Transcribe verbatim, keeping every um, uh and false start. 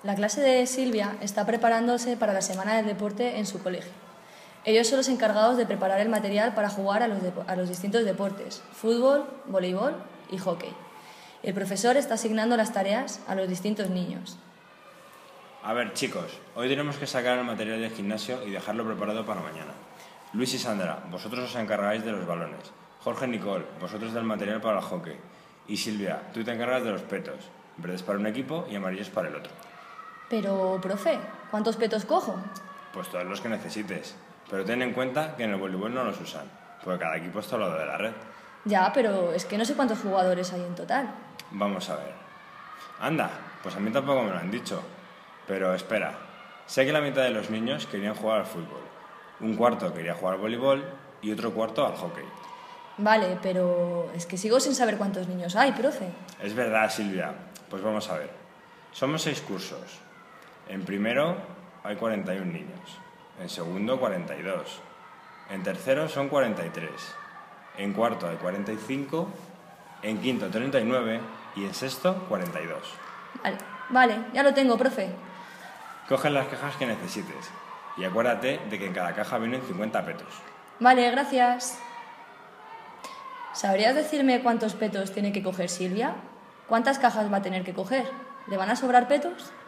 La clase de Silvia está preparándose para la semana del deporte en su colegio. Ellos son los encargados de preparar el material para jugar a los, a los distintos deportes: fútbol, voleibol y hockey. El profesor está asignando las tareas a los distintos niños. A ver, chicos, hoy tenemos que sacar el material del gimnasio y dejarlo preparado para mañana. Luis y Sandra, vosotros os encargáis de los balones. Jorge y Nicole, vosotros del material para el hockey. Y Silvia, tú te encargas de los petos. Verdes para un equipo y amarillos para el otro. Pero, profe, ¿cuántos petos cojo? Pues todos los que necesites. Pero ten en cuenta que en el voleibol no los usan, porque cada equipo está al lado de la red. Ya, pero es que no sé cuántos jugadores hay en total. Vamos a ver. Anda, pues a mí tampoco me lo han dicho. Pero espera, sé que la mitad de los niños querían jugar al fútbol. Un cuarto quería jugar al voleibol y otro cuarto al hockey. Vale, pero es que sigo sin saber cuántos niños hay, profe. Es verdad, Silvia. Pues vamos a ver. Somos seis cursos. En primero hay cuarenta y un niños. En segundo, cuarenta y dos. En tercero son cuarenta y tres. En cuarto hay cuarenta y cinco. En quinto, treinta y nueve. Y en sexto, cuarenta y dos. Vale, vale, ya lo tengo, profe. Coge las cajas que necesites. Y acuérdate de que en cada caja vienen cincuenta petos. Vale, gracias. ¿Sabrías decirme cuántos petos tiene que coger Silvia? ¿Cuántas cajas va a tener que coger? ¿Le van a sobrar petos?